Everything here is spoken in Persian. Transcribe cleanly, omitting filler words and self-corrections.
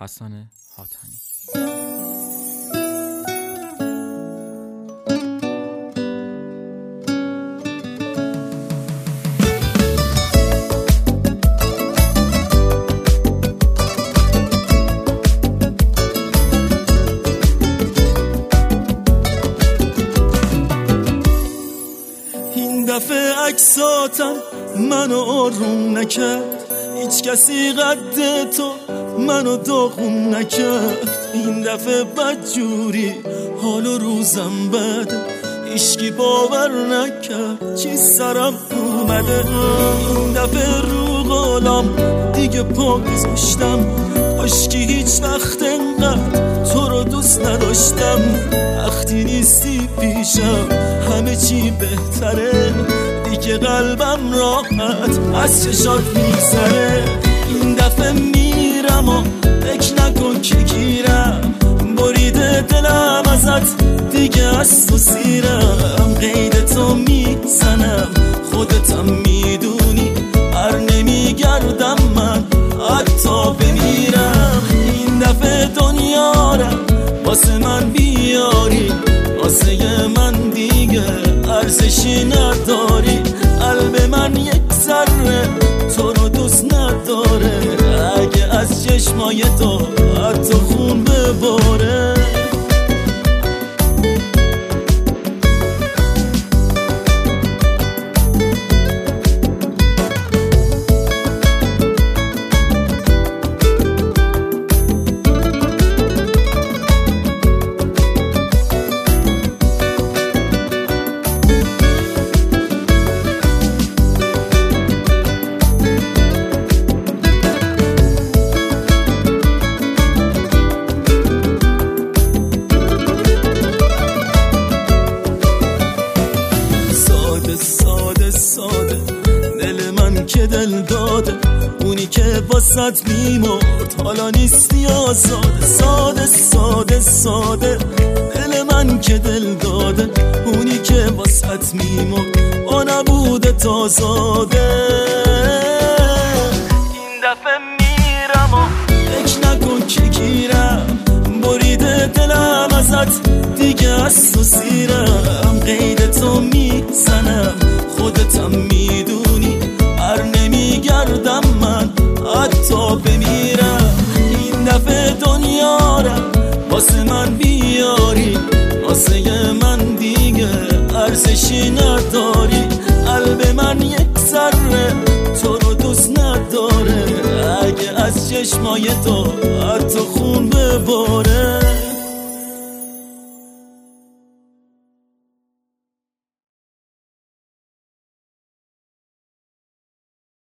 حسن حاتمی. این دفعه عکساتم منو آروم نکرد، هیچ کسی قد تو منو داغون نکرد. این دفعه بدجوری حال و روزم بده، هیچکی باور نکرد چی سرم اومده. این دفعه رو قولم دیگه پا گذاشتم، کاشکی هیچ وقت انقدر تو رو دوست نداشتم. وقتی نیستی پیشم همه چی بهتره، دیگه قلبم راحت از چشات میگذره. این دفعه میرم و فکر نکن که گیرم، بریده دلم ازت دیگه از تو سیرم. قید تو میزنم خودتم میدونی، هر نمیگردم من حتی بمیرم. این دفعه دنیا رو واسه من بیاری، واسه من دیگه ارزشی نداری. قلب من یک ذره تو رو دوست نداره، اگه از چشمای تو حتی خون بباره. ساده دل من که دل داده، اونی که واسط میمرد حالا نیستی آزاده. ساده دل من که دل داده، اونی که واسط میمرد آ نبوده تا زاده. این دفعه میرم و فکر نکن که گیرم، بریده دلم ازت دیگه از تو سیرم. قید تو میزنم خودتم میدونی، هر نمیگردم من حتی بمیرم. این دفعه دنیا رو واسه من بیاری، واسه من دیگه ارزشی نداری. قلب من یک ذره تو رو دوست نداره، اگه از چشمای تو حتی خون بباره.